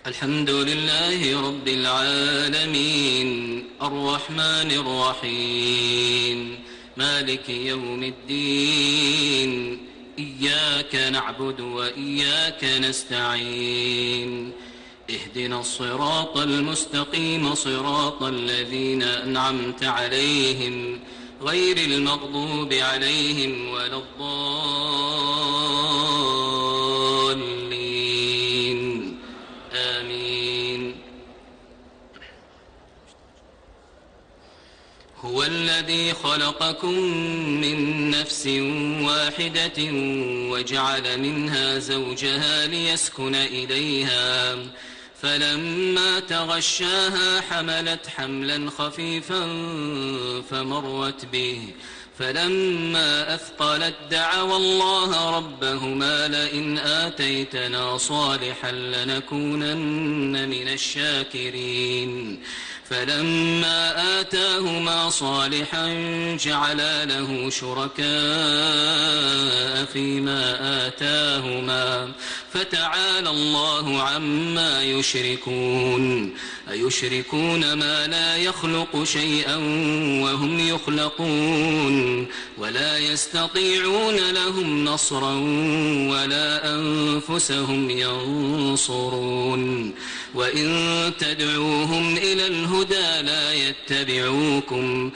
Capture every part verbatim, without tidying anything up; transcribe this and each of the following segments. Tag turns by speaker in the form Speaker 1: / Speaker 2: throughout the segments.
Speaker 1: الحمد لله رب العالمين الرحمن الرحيم مالك يوم الدين إياك نعبد وإياك نستعين اهدنا الصراط المستقيم صراط الذين أنعمت عليهم غير المغضوب عليهم ولا الضالين آمين. هو الذي خلقكم من نفس واحدة وجعل منها زوجها ليسكن إليها فلما تغشاها حملت حملا خفيفا فمرت به فلما أثقلت دعوا الله ربهما لئن آتيتنا صالحا لنكونن من الشاكرين فلما آتاهما صالحا جعلا له شركاء فيما آتاهما فتعالى الله عما يشركون أيشركون ما لا يخلق شيئا وهم يخلقون ولا يستطيعون لهم نصرا ولا أنفسهم ينصرون وإن تدعوهم إلى الهدى لا يتبعوكم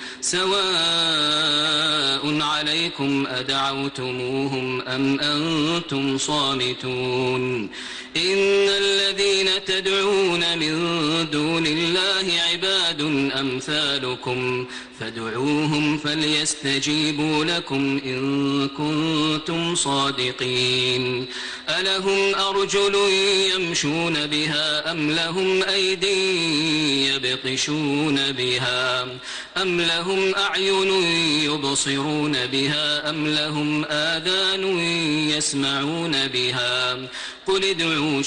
Speaker 1: سواء عليكم أدعوتموهم أم أنتم صامتون إن الذين تدعون من دون الله عباد أمثالكم فادعوهم فليستجيبوا لكم إن كنتم صادقين ألهم أرجل يمشون بها أم لهم أيدي يبطشون بها أم لهم أعين يبصرون بها أم لهم آذان يسمعون بها قل ادعوا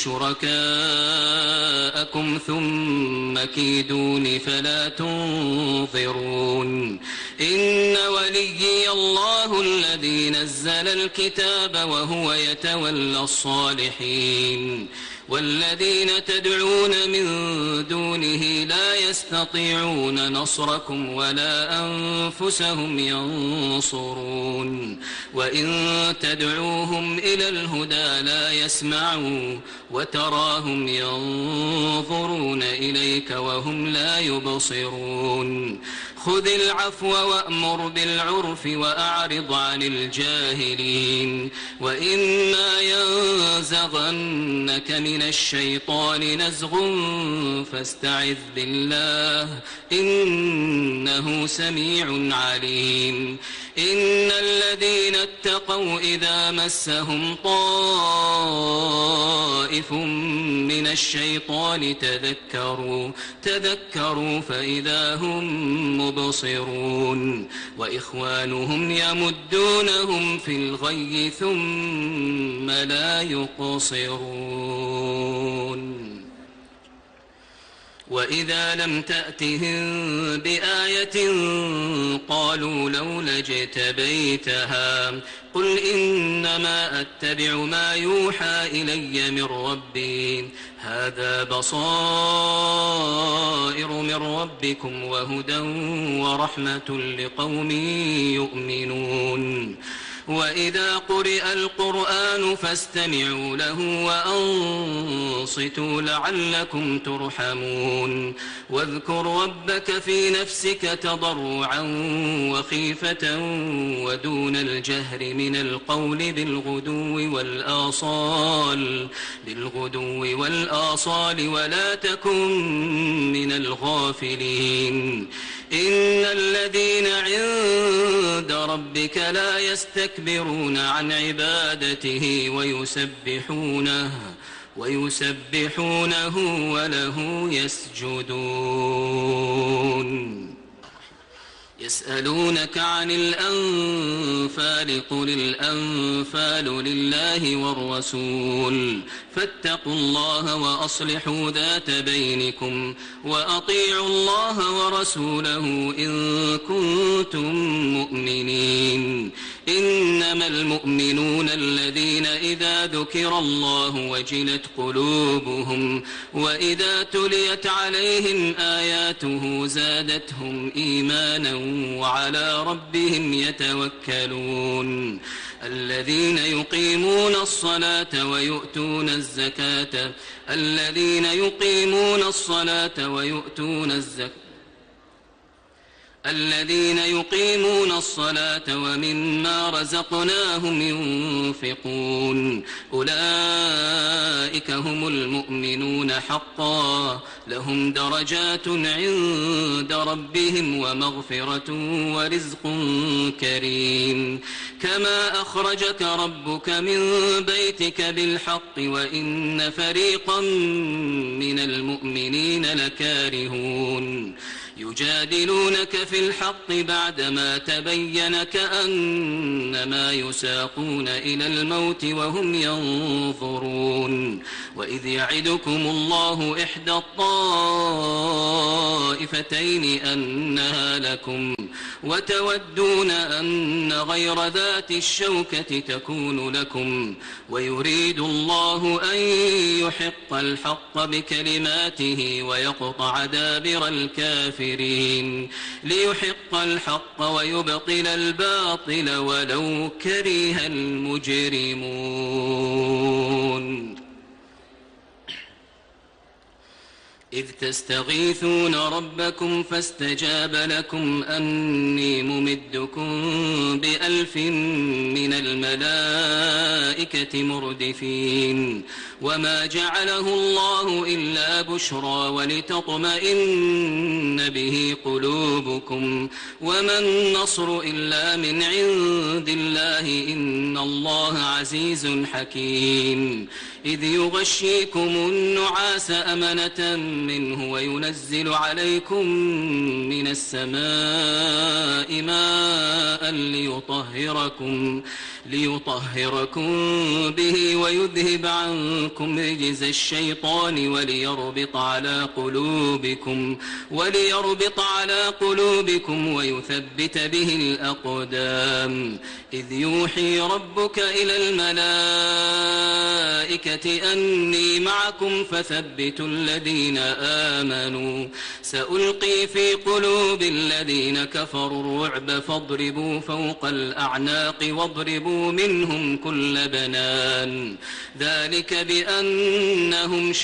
Speaker 1: شركاءكم ثم كيدون فلا تنظرون إن وليي الله الذي نزل الكتاب وهو يتولى الصالحين والذين تدعون من دونه لا يستطيعون نصركم ولا أنفسهم ينصرون وإن تدعوهم إلى الهدى لا يسمعوا وتراهم ينظرون إليك وهم لا يبصرون خذ العفو وأمر بالعرف وأعرض عن الجاهلين وإما ينزغنك من الشيطان نزغ فاستعذ بالله إنه سميع عليم إن الذين اتقوا إذا مسهم طائف من الشيطان تذكروا تذكروا فإذا هم مبصرون وإخوانهم يمدونهم في الغي ثم لا يقصرون وإذا لم تأتهم بآية قالوا لولا اجتبيتها قل إنما أتبع ما يوحى إلي من ربي هذا بصائر من ربكم وهدى ورحمة لقوم يؤمنون وإذا قرئ القرآن فاستمعوا له وأنصتوا لعلكم ترحمون واذكر ربك في نفسك تضرعا وخيفة ودون الجهر من القول بالغدو والآصال بالغدو والآصال ولا تكن من الغافلين إن الذين عند ربك لا يستكبرون عن عبادته ويسبحونه ويسبحونه وله يسجدون يسألونك عن الأنفال قل الأنفال لله والرسول فاتقوا الله وأصلحوا ذات بينكم وأطيعوا الله ورسوله إن كنتم مؤمنين إنما المؤمنون الذين إذا ذكر الله وجلت قلوبهم وإذا تليت عليهم آياته زادتهم إيمانا وعلى ربهم يتوكلون الذين يقيمون الصلاة ويؤتون الزكاة الذين يقيمون الصلاة ويؤتون الزكاة الذين يقيمون الصلاة ومما رزقناهم ينفقون أولئك هم المؤمنون حقا لهم درجات عند ربهم ومغفرة ورزق كريم كما أخرجك ربك من بيتك بالحق وإن فريقا من المؤمنين لكارهون يجادلونك في الحق بعدما تبين كأنما يساقون إلى الموت وهم ينظرون وإذ يعدكم الله إحدى الطائفتين أنها لكم وتودون أن غير ذات الشوكة تكون لكم ويريد الله أن يحق الحق بكلماته ويقطع دابر الكافرين ليحق الحق ويبطل الباطل ولو كره المجرمون إذ تستغيثون ربكم فاستجاب لكم أني ممدكم بألف من الملائكة مردفين وما جعله الله إلا بشرى ولتطمئن به قلوبكم وما النصر إلا من عند الله إن الله عزيز حكيم إذ يغشيكم النعاس أمنة منه وينزل عليكم من السماء ماء ليطهركم ليطهركم به ويذهب عنكم رجز الشيطان وليربط على قلوبكم وليربط على قلوبكم ويثبت به الأقدام إذ يوحي ربك إلى الملائكة أني معكم فثبتوا الذين آمنوا سألقي في قلوب الذين كفروا الرعب فاضربوا فوق الأعناق واضربوا منهم كل بنان ذلك بأنهم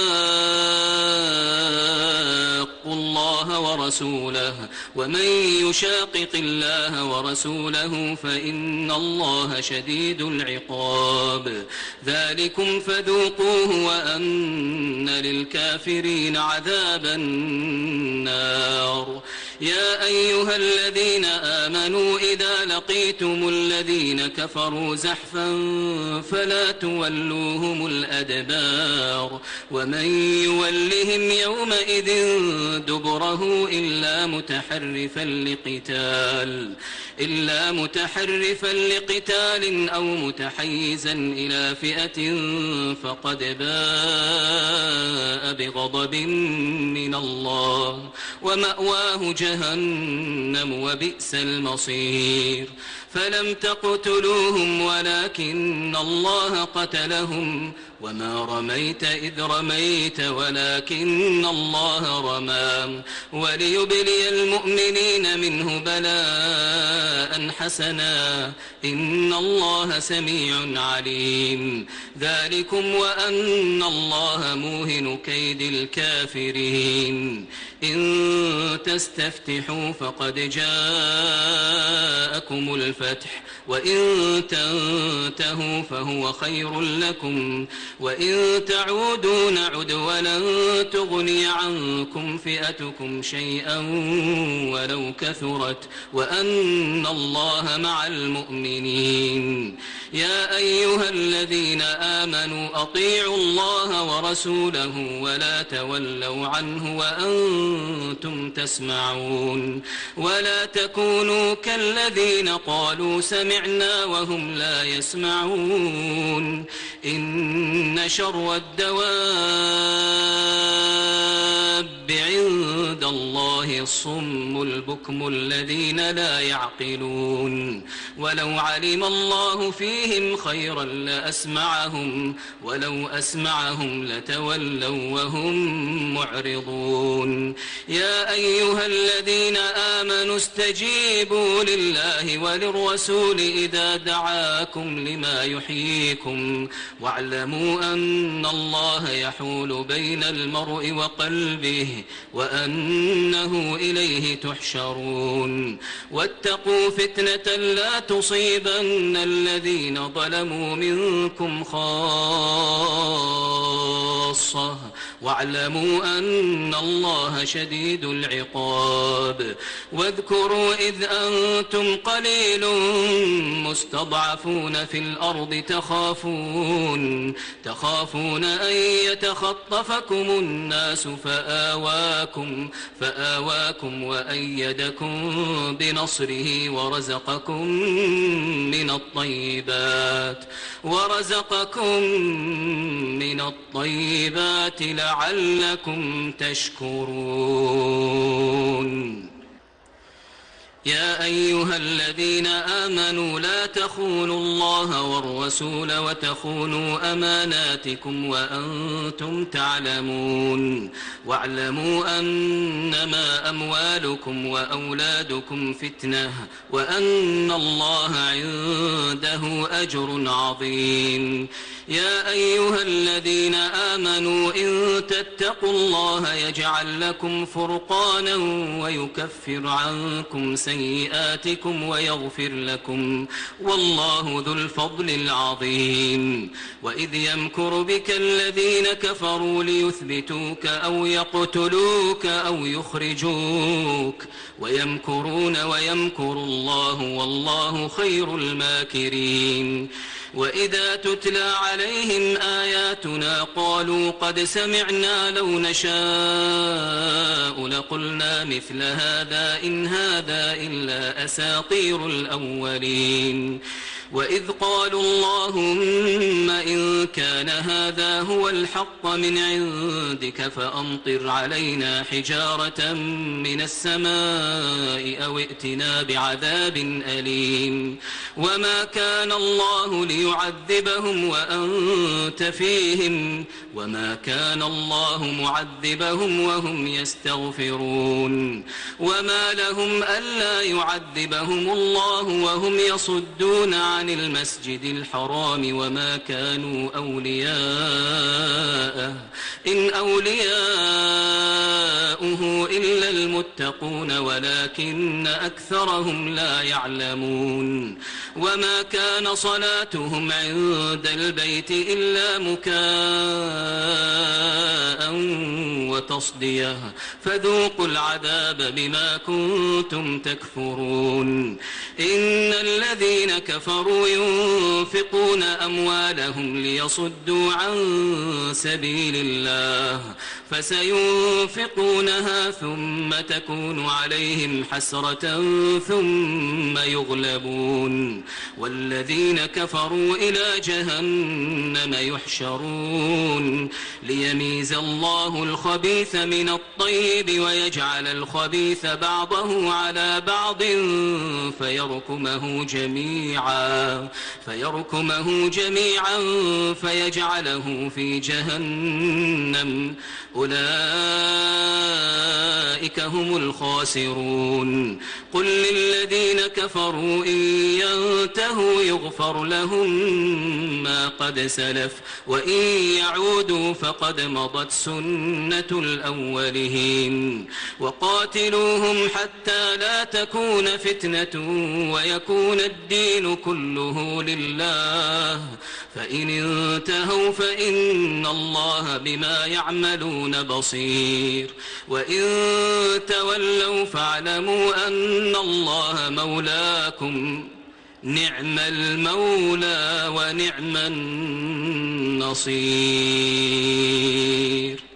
Speaker 1: شاقوا الله ورسوله ومن يشاقق الله ورسوله فإن الله شديد العقاب ذلكم فذوقوه وأن للكافرين عذاب النار يا أيها الذين آمنوا إذا لقيتم الذين كفروا زحفا فلا تولوهم الأدبار ومن يولهم يومئذ دبره إلا متحرفا لقتال إلا متحرفا لقتال أو متحيزا إلى فئة فقد باء بغضب من الله ومأواه جهنم وبئس المصير فلم تقتلوهم ولكن الله قتلهم وما رميت إذ رميت ولكن الله رمى وليبلي المؤمنين منه بلاء حسنا إن الله سميع عليم ذلكم وأن الله موهن كيد الكافرين إن تستفتحوا فقد جاءكم الفتح وإن تنتهوا فهو خير لكم وإن تعودوا نعد ولن تغني عنكم فئتكم شيئا ولو كثرت وأن الله مع المؤمنين يا أيها الذين آمنوا أطيعوا الله ورسوله ولا تولوا عنه وأنتم تسمعون ولا تكونوا كالذين قالوا سمعنا وهم لا يسمعون إن شر الدواب عند الله الصم البكم الذين لا يعقلون ولو علم الله فيهم خيرا لأسمعهم ولو أسمعهم لتولوا وهم معرضون يا أيها الذين آمنوا استجيبوا لله وللرسول إذا دعاكم لما يحييكم واعلموا أن الله يحول بين المرء وقلبه وأنه إليه تحشرون واتقوا فتنة لا تصيبن الذين ظلموا منكم خاصة واعلموا أن الله شديد العقاب واذكروا إذ أنتم قليل مستضعفون في الأرض تخافون تخافون أن يتخطفكم الناس فآواكم فآواكم وأيدكم بنصره ورزقكم من الطيبات ورزقكم من الطيبات لعلكم تشكرون يا أيها الذين آمنوا لا تخونوا الله والرسول وتخونوا أماناتكم وأنتم تعلمون واعلموا أنما أموالكم وأولادكم فتنة وأن الله عنده أجر عظيم يا أيها الذين آمنوا إن تتقوا الله يجعل لكم فرقانا ويكفر عنكم سيئاتكم ويغفر لكم والله ذو الفضل العظيم وإذ يمكر بك الذين كفروا ليثبتوك أو يقتلوك أو يخرجوك ويمكرون ويمكر الله والله خير الماكرين وإذا تتلى عليهم آياتنا قالوا قد سمعنا لو نشاء لقلنا مثل هذا إن هذا إلا أساطير الأولين وإذ قالوا اللهم إن كان هذا هو الحق من عندك فأمطر علينا حجارة من السماء أو ائتنا بعذاب أليم وما كان الله ليعذبهم وأنت فيهم وما كان الله معذبهم وهم يستغفرون وما لهم ألا يعذبهم الله وهم يصدون عن عن المسجد الحرام وما كانوا أولياءه إن أولياؤه إلا المتقون ولكن أكثرهم لا يعلمون وما كان صلاتهم عند البيت إلا مكاء وتصدية فذوقوا العذاب بما كنتم تكفرون إن الذين كفروا ينفقون أموالهم ليصدوا عن سبيل الله فسينفقونها ثم تكون عليهم حسرة ثم يغلبون والذين كفروا إلى جهنم يحشرون ليميز الله الخبيث من الطيب ويجعل الخبيث بعضه على بعض فيركمه جميعا فيركمه جميعا فيجعله في جهنم أولئك هم الخاسرون قل للذين كفروا إن ينتهوا يغفر لهم ما قد سلف وإن يعودوا فقد مضت سنة الأولين وقاتلوهم حتى لا تكون فتنة ويكون الدين كله لله فإن انتهوا فإن الله بما يعملون بصير وإن تولوا فاعلموا أن الله مولاكم نعم المولى ونعم النصير.